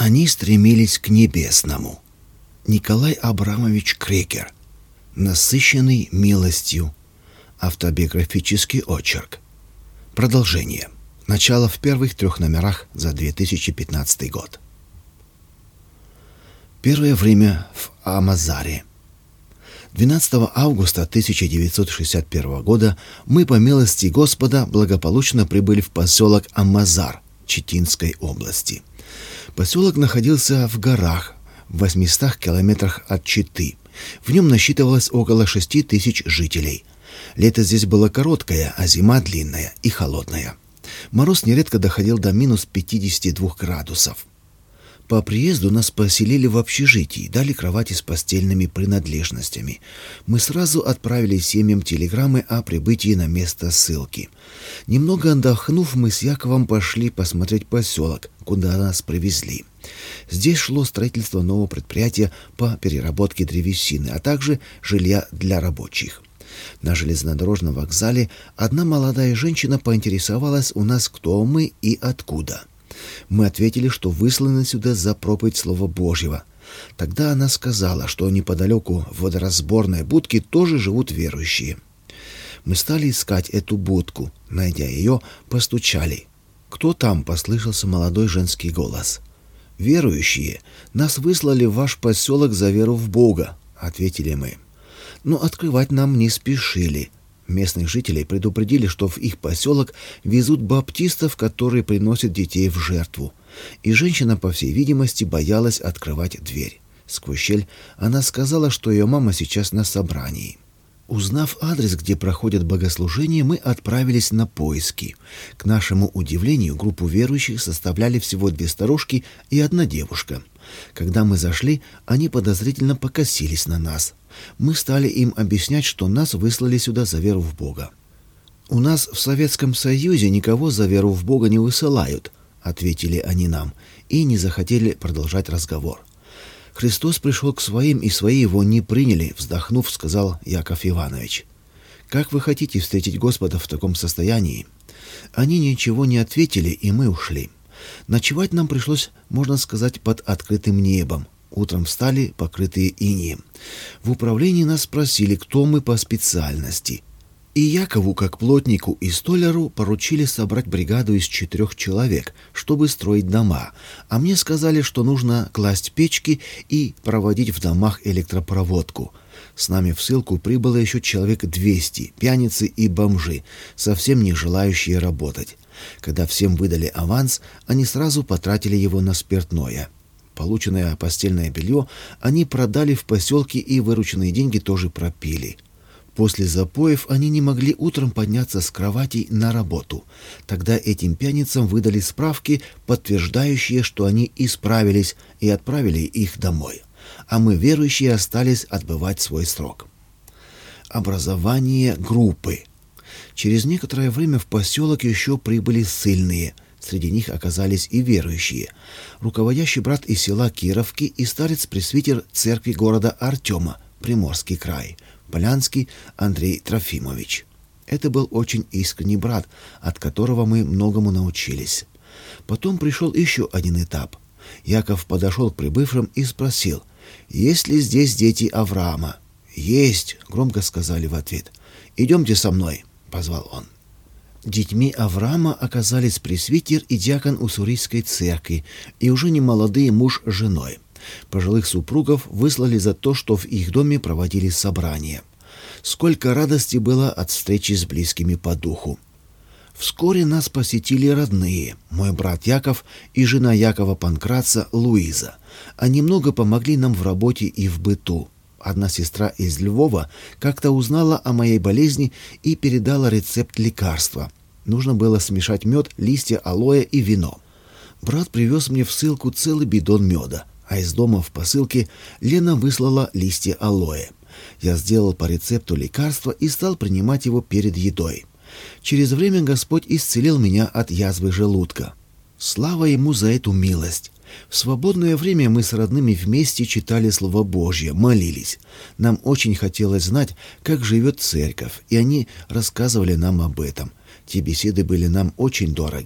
Они стремились к небесному. Николай Абрамович Крекер. Насыщенный милостью. Автобиографический очерк. Продолжение. Начало в первых 3 номерах за 2015 год. Первое время в Амазаре. 12 августа 1961 года мы, по милости Господа, благополучно прибыли в поселок Амазар Читинской области. Поселок находился в горах, в 800 километрах от Читы. В нем насчитывалось около 6000 жителей. Лето здесь было короткое, а зима длинная и холодная. Мороз нередко доходил до минус 52 градусов. По приезду нас поселили в общежитии, дали кровати с постельными принадлежностями. Мы сразу отправили семьям телеграммы о прибытии на место ссылки. Немного отдохнув, мы с Яковом пошли посмотреть поселок, куда нас привезли. Здесь шло строительство нового предприятия по переработке древесины, а также жилья для рабочих. На железнодорожном вокзале одна молодая женщина поинтересовалась у нас, кто мы и откуда. Мы ответили, что высланы сюда за проповедь Слова Божьего. Тогда она сказала, что неподалеку в водоразборной будке тоже живут верующие. Мы стали искать эту будку. Найдя ее, постучали. «Кто там?» — послышался молодой женский голос. «Верующие. Нас выслали в ваш поселок за веру в Бога», — ответили мы. Но открывать нам не спешили. Местных жителей предупредили, что в их поселок везут баптистов, которые приносят детей в жертву. И женщина, по всей видимости, боялась открывать дверь. Сквозь щель она сказала, что ее мама сейчас на собрании. Узнав адрес, где проходят богослужения, мы отправились на поиски. К нашему удивлению, группу верующих составляли всего 2 старушки и 1 девушка. Когда мы зашли, они подозрительно покосились на нас. Мы стали им объяснять, что нас выслали сюда за веру в Бога. «У нас в Советском Союзе никого за веру в Бога не высылают», — ответили они нам, и не захотели продолжать разговор. «Христос пришел к своим, и свои его не приняли», — вздохнув, сказал Яков Иванович. «Как вы хотите встретить Господа в таком состоянии?» Они ничего не ответили, и мы ушли. Ночевать нам пришлось, можно сказать, под открытым небом. Утром встали, покрытые инеем. В управлении нас спросили, кто мы по специальности. И Якову, как плотнику и столяру, поручили собрать бригаду из 4 человек, чтобы строить дома, а мне сказали, что нужно класть печки и проводить в домах электропроводку. С нами в ссылку прибыло еще человек 200, пьяницы и бомжи, совсем не желающие работать. Когда всем выдали аванс, они сразу потратили его на спиртное. Полученное постельное белье они продали в поселке, и вырученные деньги тоже пропили. После запоев они не могли утром подняться с кроватей на работу. Тогда этим пьяницам выдали справки, подтверждающие, что они исправились, и отправили их домой. А мы, верующие, остались отбывать свой срок. Образование группы. Через некоторое время в поселок еще прибыли ссыльные. Среди них оказались и верующие. Руководящий брат из села Кировки и старец-пресвитер церкви города Артема, Приморский край, Полянский Андрей Трофимович. Это был очень искренний брат, от которого мы многому научились. Потом пришел еще один этап. Яков подошел к прибывшим и спросил, есть ли здесь дети Авраама. «Есть», — громко сказали в ответ. «Идемте со мной», — позвал он. Детьми Авраама оказались пресвитер и диакон Уссурийской церкви и уже немолодые муж с женой. Пожилых супругов выслали за то, что в их доме проводили собрания. Сколько радости было от встречи с близкими по духу. Вскоре нас посетили родные, мой брат Яков и жена Якова Панкратца Луиза. Они много помогли нам в работе и в быту. Одна сестра из Львова как-то узнала о моей болезни и передала рецепт лекарства. Нужно было смешать мед, листья алоэ и вино. Брат привез мне в ссылку целый бидон меда, а из дома в посылке Лена выслала листья алоэ. Я сделал по рецепту лекарство и стал принимать его перед едой. Через время Господь исцелил меня от язвы желудка. Слава Ему за эту милость! В свободное время мы с родными вместе читали Слово Божье, молились. Нам очень хотелось знать, как живет церковь, и они рассказывали нам об этом. Те беседы были нам очень дороги.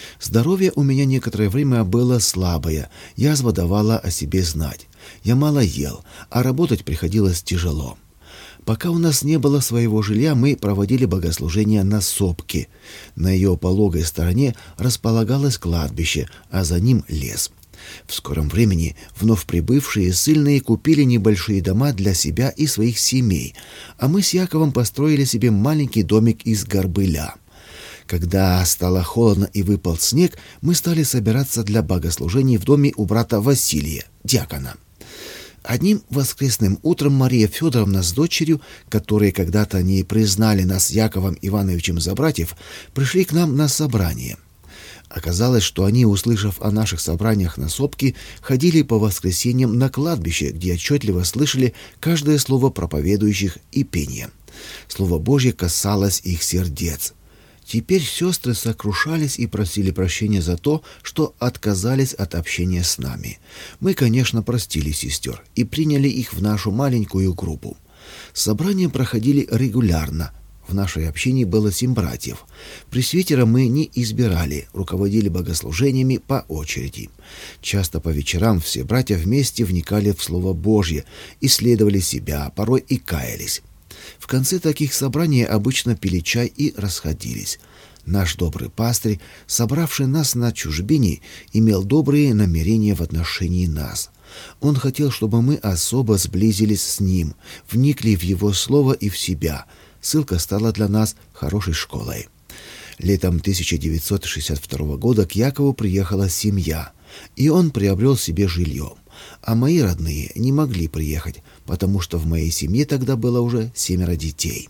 Здоровье у меня некоторое время было слабое, язва давала о себе знать. Я мало ел, а работать приходилось тяжело. Пока у нас не было своего жилья, мы проводили богослужение на сопке. На ее пологой стороне располагалось кладбище, а за ним лес. В скором времени вновь прибывшие ссыльные купили небольшие дома для себя и своих семей, а мы с Яковом построили себе маленький домик из горбыля. Когда стало холодно и выпал снег, мы стали собираться для богослужений в доме у брата Василия, диакона. Одним воскресным утром Мария Федоровна с дочерью, которые когда-то не признали нас Яковом Ивановичем за братьев, пришли к нам на собрание. Оказалось, что они, услышав о наших собраниях на сопке, ходили по воскресеньям на кладбище, где отчетливо слышали каждое слово проповедующих и пение. Слово Божье касалось их сердец. Теперь сестры сокрушались и просили прощения за то, что отказались от общения с нами. Мы, конечно, простили сестер и приняли их в нашу маленькую группу. Собрания проходили регулярно. В нашей общине было 7 братьев. Пресвитера мы не избирали, руководили богослужениями по очереди. Часто по вечерам все братья вместе вникали в Слово Божье, исследовали себя, порой и каялись. В конце таких собраний обычно пили чай и расходились. Наш добрый пастырь, собравший нас на чужбине, имел добрые намерения в отношении нас. Он хотел, чтобы мы особо сблизились с ним, вникли в его слово и в себя. Ссылка стала для нас хорошей школой. Летом 1962 года к Якову приехала семья, и он приобрел себе жилье. А мои родные не могли приехать, потому что в моей семье тогда было уже 7 детей.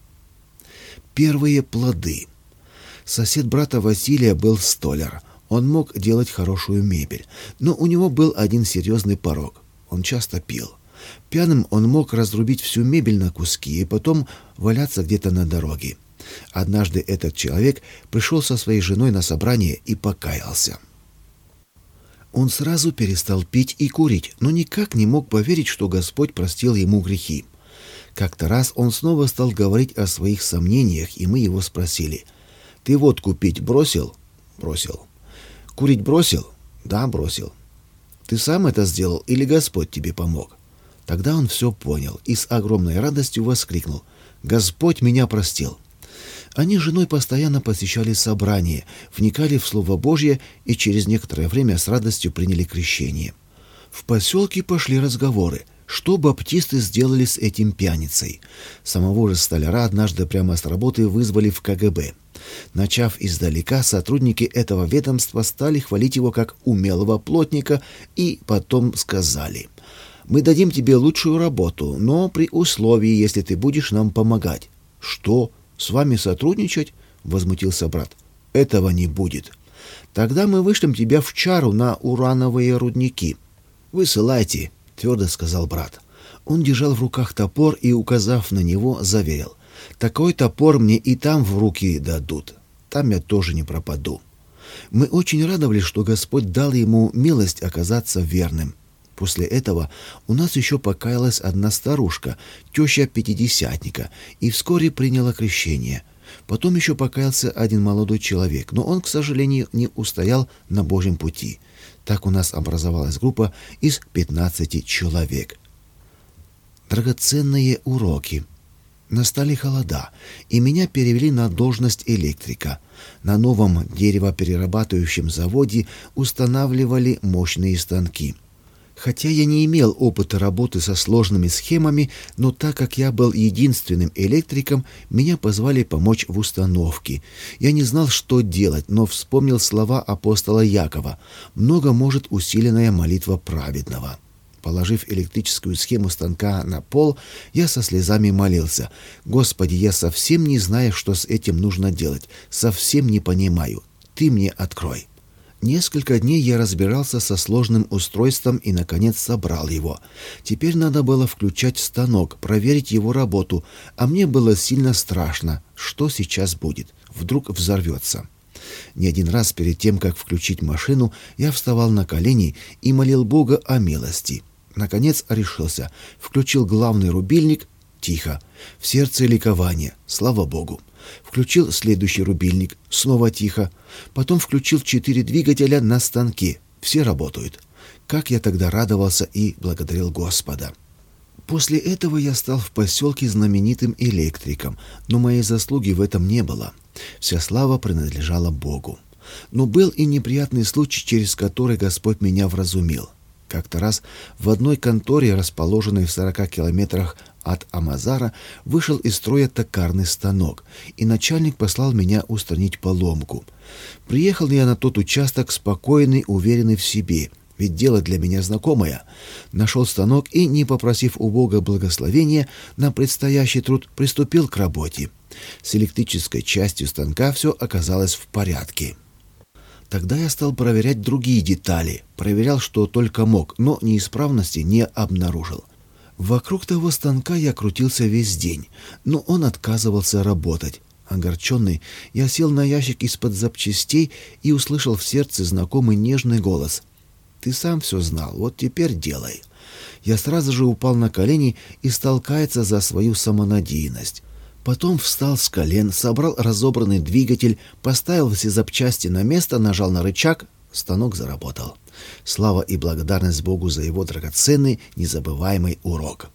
Первые плоды. Сосед брата Василия был столяр. Он мог делать хорошую мебель, но у него был один серьезный порок. Он часто пил. Пьяным он мог разрубить всю мебель на куски и потом валяться где-то на дороге. Однажды этот человек пришел со своей женой на собрание и покаялся. Он сразу перестал пить и курить, но никак не мог поверить, что Господь простил ему грехи. Как-то раз он снова стал говорить о своих сомнениях, и мы его спросили: «Ты водку пить бросил?» «Бросил». «Курить бросил?» «Да, бросил». «Ты сам это сделал или Господь тебе помог?» Тогда он все понял и с огромной радостью воскликнул: «Господь меня простил». Они с женой постоянно посещали собрания, вникали в Слово Божье и через некоторое время с радостью приняли крещение. В поселке пошли разговоры, что баптисты сделали с этим пьяницей. Самого же столяра однажды прямо с работы вызвали в КГБ. Начав издалека, сотрудники этого ведомства стали хвалить его как умелого плотника и потом сказали: «Мы дадим тебе лучшую работу, но при условии, если ты будешь нам помогать». «Что? С вами сотрудничать?» — возмутился брат. «Этого не будет. Тогда мы вышлем тебя в Чару на урановые рудники». «Высылайте», — твердо сказал брат. Он держал в руках топор и, указав на него, заверил: «Такой топор мне и там в руки дадут. Там я тоже не пропаду». Мы очень радовались, что Господь дал ему милость оказаться верным. После этого у нас еще покаялась одна старушка, теща пятидесятника, и вскоре приняла крещение. Потом еще покаялся один молодой человек, но он, к сожалению, не устоял на Божьем пути. Так у нас образовалась группа из 15 человек. Драгоценные уроки. Настали холода, и меня перевели на должность электрика. На новом деревоперерабатывающем заводе устанавливали мощные станки. Хотя я не имел опыта работы со сложными схемами, но так как я был единственным электриком, меня позвали помочь в установке. Я не знал, что делать, но вспомнил слова апостола Якова: «Много может усиленная молитва праведного». Положив электрическую схему станка на пол, я со слезами молился: «Господи, я совсем не знаю, что с этим нужно делать, совсем не понимаю. Ты мне открой». Несколько дней я разбирался со сложным устройством и, наконец, собрал его. Теперь надо было включать станок, проверить его работу, а мне было сильно страшно, что сейчас будет. Вдруг взорвется. Не один раз перед тем, как включить машину, я вставал на колени и молил Бога о милости. Наконец решился, включил главный рубильник, тихо. В сердце ликование. Слава Богу. Включил следующий рубильник. Снова тихо. Потом включил 4 двигателя на станке. Все работают. Как я тогда радовался и благодарил Господа. После этого я стал в поселке знаменитым электриком, но моей заслуги в этом не было. Вся слава принадлежала Богу. Но был и неприятный случай, через который Господь меня вразумил. Как-то раз в одной конторе, расположенной в 40 километрах от Амазара, вышел из строя токарный станок, и начальник послал меня устранить поломку. Приехал я на тот участок спокойный, уверенный в себе, ведь дело для меня знакомое. Нашел станок и, не попросив у Бога благословения на предстоящий труд, приступил к работе. С электрической частью станка все оказалось в порядке. Тогда я стал проверять другие детали, проверял, что только мог, но неисправности не обнаружил. Вокруг того станка я крутился весь день, но он отказывался работать. Огорченный, я сел на ящик из-под запчастей и услышал в сердце знакомый нежный голос. «Ты сам все знал, вот теперь делай». Я сразу же упал на колени и стал каяться за свою самонадеянность. Потом встал с колен, собрал разобранный двигатель, поставил все запчасти на место, нажал на рычаг, станок заработал. Слава и благодарность Богу за его драгоценный, незабываемый урок.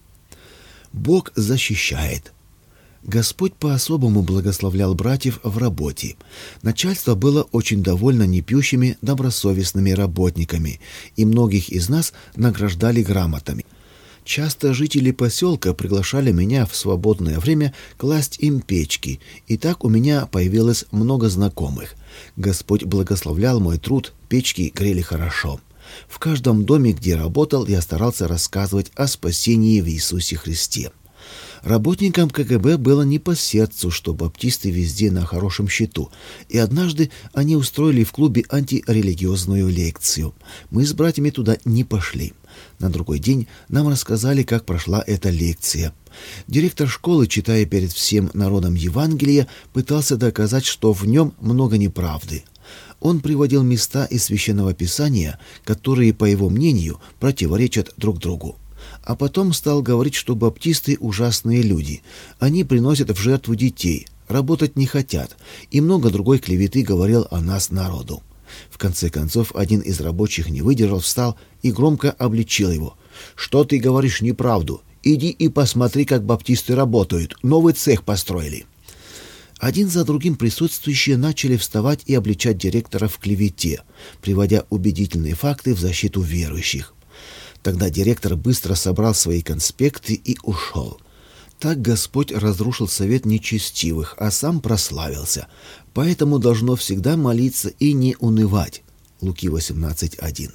Бог защищает. Господь по-особому благословлял братьев в работе. Начальство было очень довольно непьющими, добросовестными работниками, и многих из нас награждали грамотами. Часто жители поселка приглашали меня в свободное время класть им печки, и так у меня появилось много знакомых. Господь благословлял мой труд, печки грели хорошо. В каждом доме, где работал, я старался рассказывать о спасении в Иисусе Христе. Работникам КГБ было не по сердцу, что баптисты везде на хорошем счету, и однажды они устроили в клубе антирелигиозную лекцию. Мы с братьями туда не пошли. На другой день нам рассказали, как прошла эта лекция. Директор школы, читая перед всем народом Евангелие, пытался доказать, что в нем много неправды. Он приводил места из Священного Писания, которые, по его мнению, противоречат друг другу. А потом стал говорить, что баптисты ужасные люди. Они приносят в жертву детей, работать не хотят, и много другой клеветы говорил о нас народу. В конце концов, один из рабочих не выдержал, встал и громко обличил его. «Что ты говоришь неправду? Иди и посмотри, как баптисты работают. Новый цех построили». Один за другим присутствующие начали вставать и обличать директора в клевете, приводя убедительные факты в защиту верующих. Тогда директор быстро собрал свои конспекты и ушел. Так Господь разрушил совет нечестивых, а сам прославился. Поэтому должно всегда молиться и не унывать. Луки 18:1.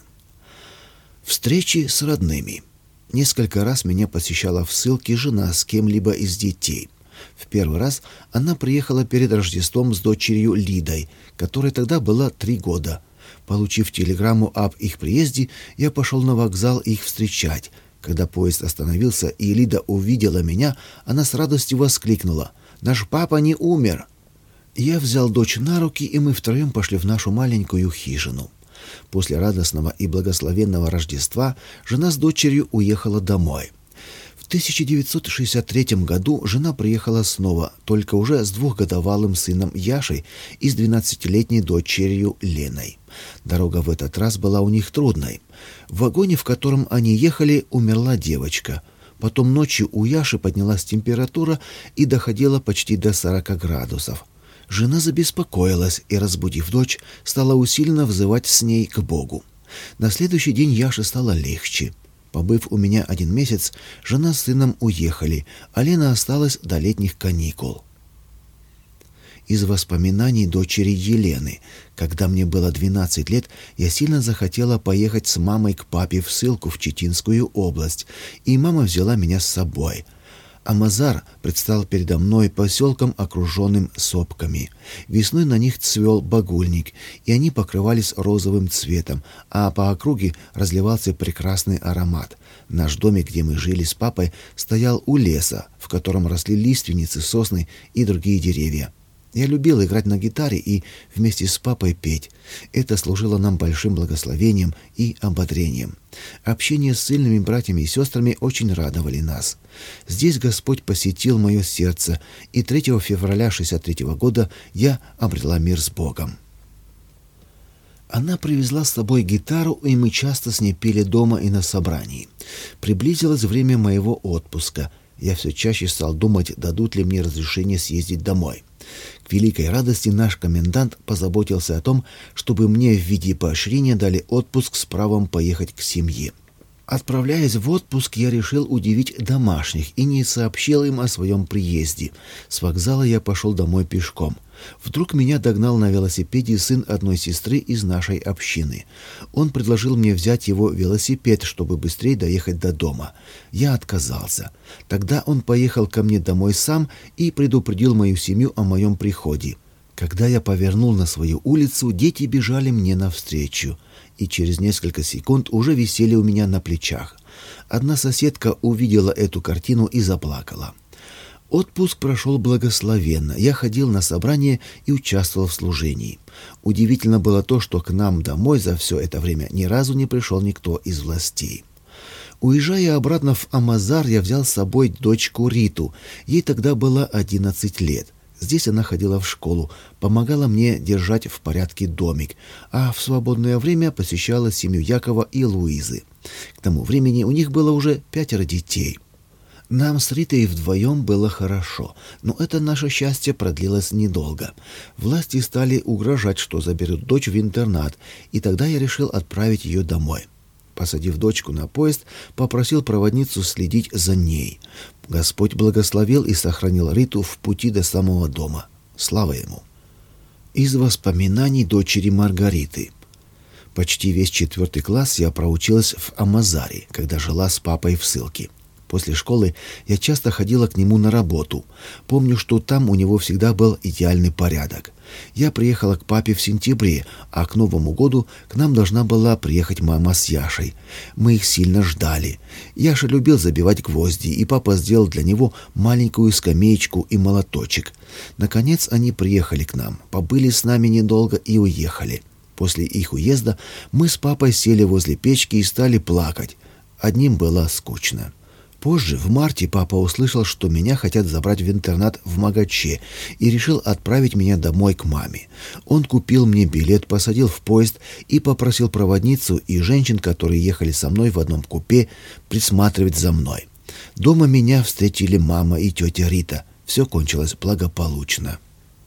Встречи с родными. Несколько раз меня посещала в ссылке жена с кем-либо из детей. В первый раз она приехала перед Рождеством с дочерью Лидой, которой тогда было 3 года. Получив телеграмму об их приезде, я пошел на вокзал их встречать. Когда поезд остановился и Лида увидела меня, она с радостью воскликнула: «Наш папа не умер!» Я взял дочь на руки, и мы втроем пошли в нашу маленькую хижину. После радостного и благословенного Рождества жена с дочерью уехала домой. В 1963 году жена приехала снова, только уже с 2-годовалым сыном Яшей и с 12-летней дочерью Леной. Дорога в этот раз была у них трудной. В вагоне, в котором они ехали, умерла девочка. Потом ночью у Яши поднялась температура и доходила почти до 40 градусов. Жена забеспокоилась и, разбудив дочь, стала усиленно взывать с ней к Богу. На следующий день Яше стало легче. Побыв у меня 1 месяц, жена с сыном уехали, а Лена осталась до летних каникул. Из воспоминаний дочери Елены. Когда мне было 12 лет, я сильно захотела поехать с мамой к папе в ссылку в Читинскую область, и мама взяла меня с собой. Амазар предстал передо мной поселком, окруженным сопками. Весной на них цвел багульник, и они покрывались розовым цветом, а по округе разливался прекрасный аромат. Наш домик, где мы жили с папой, стоял у леса, в котором росли лиственницы, сосны и другие деревья. Я любил играть на гитаре и вместе с папой петь. Это служило нам большим благословением и ободрением. Общение с сильными братьями и сестрами очень радовали нас. Здесь Господь посетил мое сердце, и 3 февраля 1963 года я обрела мир с Богом. Она привезла с собой гитару, и мы часто с ней пели дома и на собрании. Приблизилось время моего отпуска. Я все чаще стал думать, дадут ли мне разрешение съездить домой. К великой радости наш комендант позаботился о том, чтобы мне в виде поощрения дали отпуск с правом поехать к семье. Отправляясь в отпуск, я решил удивить домашних и не сообщил им о своем приезде. С вокзала я пошел домой пешком. Вдруг меня догнал на велосипеде сын одной сестры из нашей общины. Он предложил мне взять его велосипед, чтобы быстрее доехать до дома. Я отказался. Тогда он поехал ко мне домой сам и предупредил мою семью о моем приходе. Когда я повернул на свою улицу, дети бежали мне навстречу, и через несколько секунд уже висели у меня на плечах. Одна соседка увидела эту картину и заплакала. Отпуск прошел благословенно. Я ходил на собрание и участвовал в служении. Удивительно было то, что к нам домой за все это время ни разу не пришел никто из властей. Уезжая обратно в Амазар, я взял с собой дочку Риту. Ей тогда было 11 лет. Здесь она ходила в школу, помогала мне держать в порядке домик, а в свободное время посещала семью Якова и Луизы. К тому времени у них было уже 5 детей. Нам с Ритой вдвоем было хорошо, но это наше счастье продлилось недолго. Власти стали угрожать, что заберут дочь в интернат, и тогда я решил отправить ее домой. Посадив дочку на поезд, попросил проводницу следить за ней. Господь благословил и сохранил Риту в пути до самого дома. Слава Ему! Из воспоминаний дочери Маргариты. Почти весь 4 класс я проучилась в Амазаре, когда жила с папой в ссылке. После школы я часто ходила к нему на работу. Помню, что там у него всегда был идеальный порядок. Я приехала к папе в сентябре, а к Новому году к нам должна была приехать мама с Яшей. Мы их сильно ждали. Яша любил забивать гвозди, и папа сделал для него маленькую скамеечку и молоточек. Наконец они приехали к нам, побыли с нами недолго и уехали. После их уезда мы с папой сели возле печки и стали плакать. Одним было скучно. Позже, в марте, папа услышал, что меня хотят забрать в интернат в Магаче, и решил отправить меня домой к маме. Он купил мне билет, посадил в поезд и попросил проводницу и женщин, которые ехали со мной в одном купе, присматривать за мной. Дома меня встретили мама и тетя Рита. Все кончилось благополучно.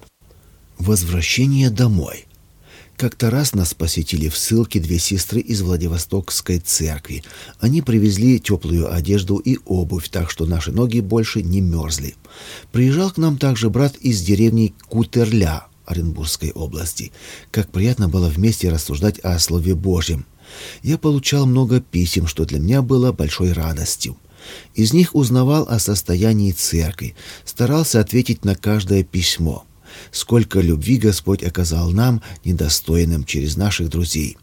Возвращение домой. Как-то раз нас посетили в ссылке 2 сестры из Владивостокской церкви. Они привезли теплую одежду и обувь, так что наши ноги больше не мерзли. Приезжал к нам также брат из деревни Кутерля Оренбургской области. Как приятно было вместе рассуждать о Слове Божьем. Я получал много писем, что для меня было большой радостью. Из них узнавал о состоянии церкви, старался ответить на каждое письмо. Сколько любви Господь оказал нам, недостойным, через наших друзей.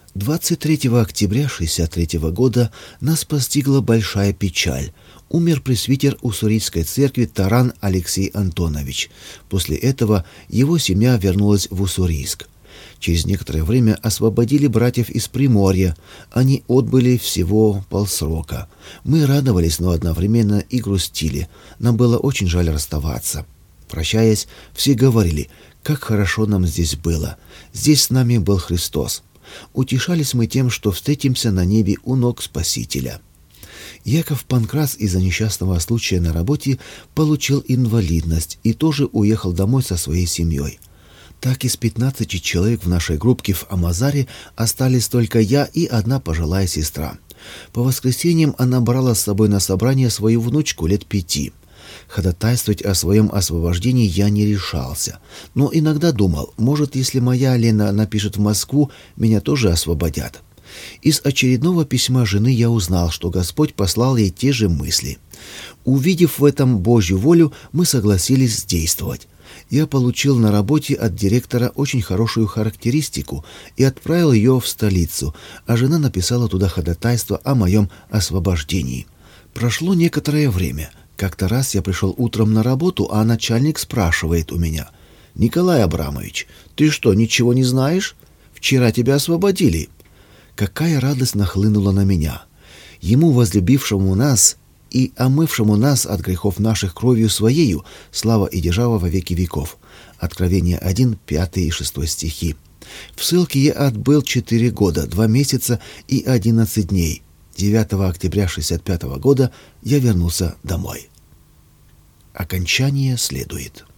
23 октября 1963 года нас постигла большая печаль. Умер пресвитер Уссурийской церкви Таран Алексей Антонович. После этого его семья вернулась в Уссурийск. Через некоторое время освободили братьев из Приморья. Они отбыли всего полсрока. Мы радовались, но одновременно и грустили. Нам было очень жаль расставаться. Прощаясь, все говорили, как хорошо нам здесь было. Здесь с нами был Христос. Утешались мы тем, что встретимся на небе у ног Спасителя. Яков Панкрас из-за несчастного случая на работе получил инвалидность и тоже уехал домой со своей семьей. Так из 15 человек в нашей группке в Амазаре остались только я и одна пожилая сестра. По воскресеньям она брала с собой на собрание свою внучку лет 5. Ходатайствовать о своем освобождении я не решался, но иногда думал, может, если моя Лена напишет в Москву, меня тоже освободят. Из очередного письма жены я узнал, что Господь послал ей те же мысли. Увидев в этом Божью волю, мы согласились действовать. Я получил на работе от директора очень хорошую характеристику и отправил ее в столицу, а жена написала туда ходатайство о моем освобождении. Прошло некоторое время. Как-то раз я пришел утром на работу, а начальник спрашивает у меня: «Николай Абрамович, ты что, ничего не знаешь? Вчера тебя освободили». Какая радость нахлынула на меня! Ему, возлюбившему нас и омывшему нас от грехов наших кровью Своею, слава и держава во веки веков. Откровение 1, 5 и 6 стихи. В ссылке я отбыл 4 года, 2 месяца и 11 дней. 9 октября 1965 года я вернулся домой. Окончание следует.